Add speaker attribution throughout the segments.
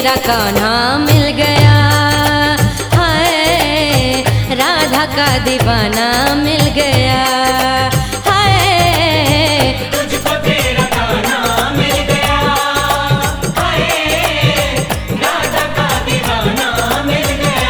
Speaker 1: मेरा कान्हा मिल गया, हाय राधा का दीवाना मिल गया, हाय
Speaker 2: तुझको तेरा कान्हा मिल गया, हाय राधा का दीवाना मिल गया।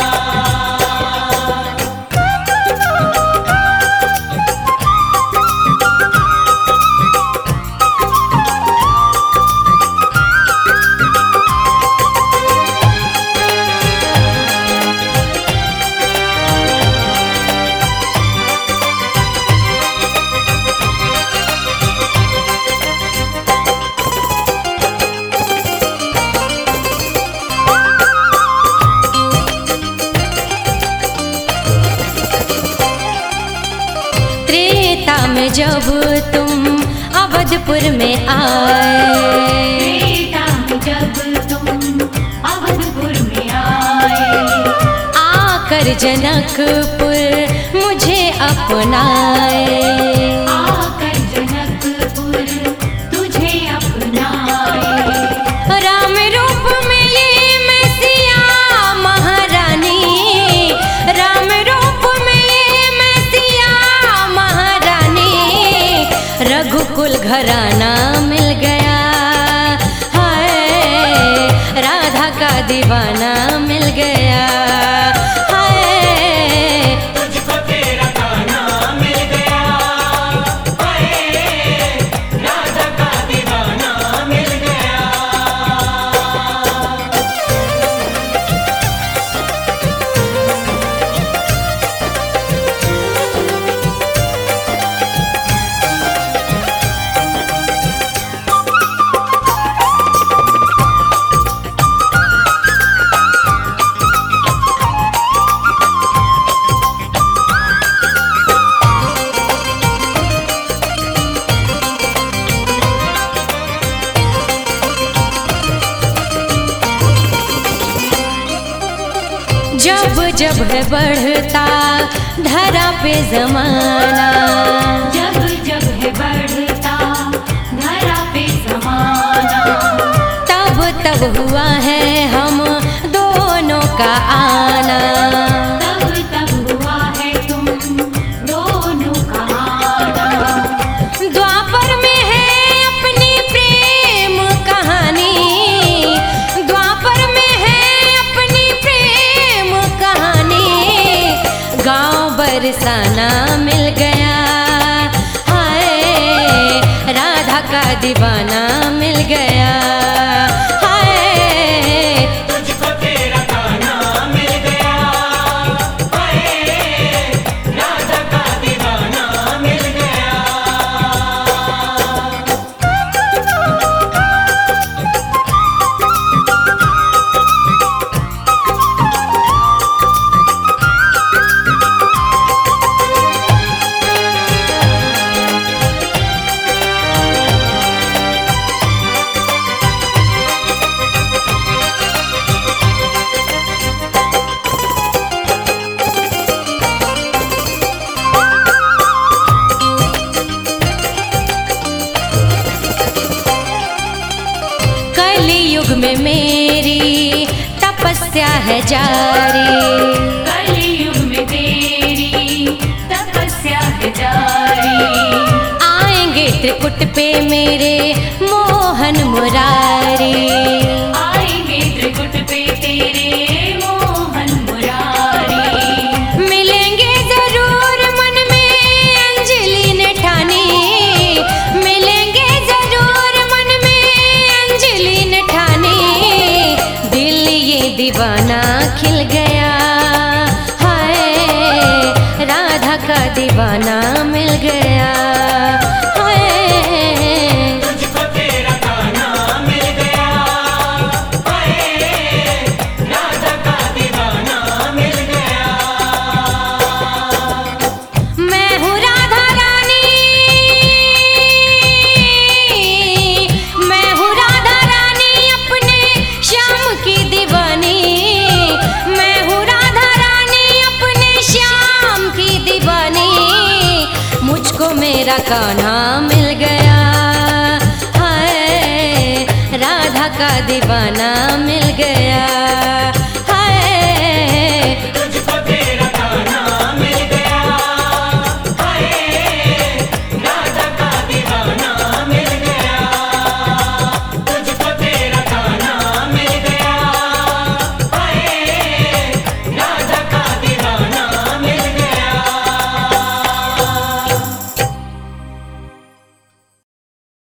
Speaker 1: त्रेता में जब तुम अवधपुर में आए,
Speaker 3: त्रेता में जब तुम अवधपुर में आए,
Speaker 1: आकर जनकपुर मुझे अपनाए,
Speaker 3: आकर जनकपुर तुझे अपनाए।
Speaker 1: राम रूप में ये मैं सिया महारानी, राम रूप में ये मैं सिया महारानी, रघुकुल घराना मिल गया, हाय राधा का दीवाना मिल गया, हाय
Speaker 2: तुझको तेरा कान्हा मिल गया, हाय राधा का दीवाना मिल गया।
Speaker 1: जब जब है बढ़ता धरा पे जमाना,
Speaker 3: जब जब है बढ़ता धरा पे जमाना,
Speaker 1: तब तब हुआ है हम दोनों का आना,
Speaker 3: तब तब हुआ है तुम दोनों का आना।
Speaker 1: द्वापर में है अपनी प्रेम कहानी, द्वापर में है अपनी प्रेम कहानी, गांव बरसाना मिल गया, हाय राधा का दीवाना मिल गया, हाय
Speaker 2: तुझको तेरा कान्हा मिल गया, हाय राधा का दीवाना मिल गया।
Speaker 1: कलियुग में मेरी तपस्या है जारी,
Speaker 3: कलयुग में तेरी तपस्या है जारी,
Speaker 1: आएंगे त्रिकुट पे मेरे मोहन मुरारी,
Speaker 3: आएंगे त्रिकुट पे तेरे मोहन मुरारी।
Speaker 1: मिलेंगे जरूर मन में अंजलि ने ठानी, मिलेंगे जरूर मन में अंजलि ने ठानी, दिल ये दीवाना खिल गया, हाय राधा का दीवाना मिल गया, हाय
Speaker 2: तुझको तेरा कान्हा मिल गया, हाय राधा का दीवाना मिल गया।
Speaker 1: मैं हूँ राधा रानी, मैं हूँ राधा रानी अपने श्याम की दीवानी, मैं हूँ राधा रानी अपने श्याम की दीवानी, मुझको मेरा कान्हा मिल गया, हाय राधा का दीवाना मिल गया